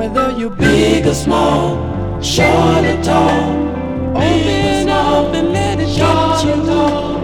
whether you're big or small, short or tall. Open up and let it get you.